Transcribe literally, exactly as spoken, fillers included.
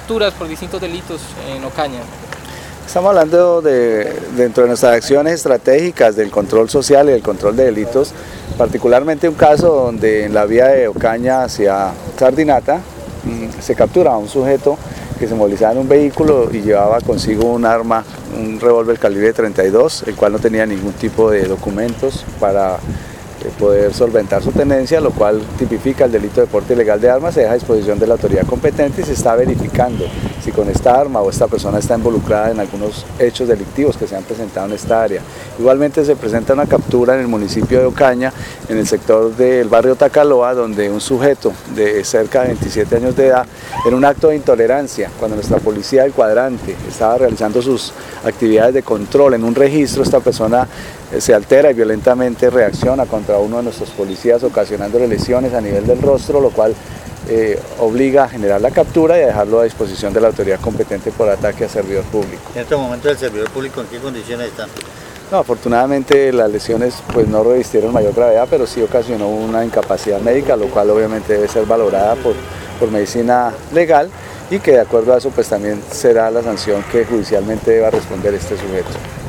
capturas por distintos delitos en Ocaña? Estamos hablando de, dentro de nuestras acciones estratégicas del control social y del control de delitos, particularmente un caso donde en la vía de Ocaña hacia Sardinata se captura a un sujeto que se movilizaba en un vehículo y llevaba consigo un arma, un revólver calibre treinta y dos, el cual no tenía ningún tipo de documentos para poder solventar su tenencia, lo cual tipifica el delito de porte ilegal de armas. Se deja a disposición de la autoridad competente y se está verificando si con esta arma o esta persona está involucrada en algunos hechos delictivos que se han presentado en esta área. Igualmente se presenta una captura en el municipio de Ocaña, en el sector del barrio Tacaloa, donde un sujeto de cerca de veintisiete años de edad, en un acto de intolerancia, cuando nuestra policía del cuadrante estaba realizando sus actividades de control en un registro, esta persona se altera y violentamente reacciona contra uno de nuestros policías, ocasionándole lesiones a nivel del rostro, lo cual eh, obliga a generar la captura y a dejarlo a disposición de la autoridad competente por ataque a servidor público. En este momento el servidor público, ¿en qué condiciones está? No, afortunadamente las lesiones pues no revistieron mayor gravedad, pero sí ocasionó una incapacidad médica, lo cual obviamente debe ser valorada por, por medicina legal, y que de acuerdo a eso pues también será la sanción que judicialmente deba responder este sujeto.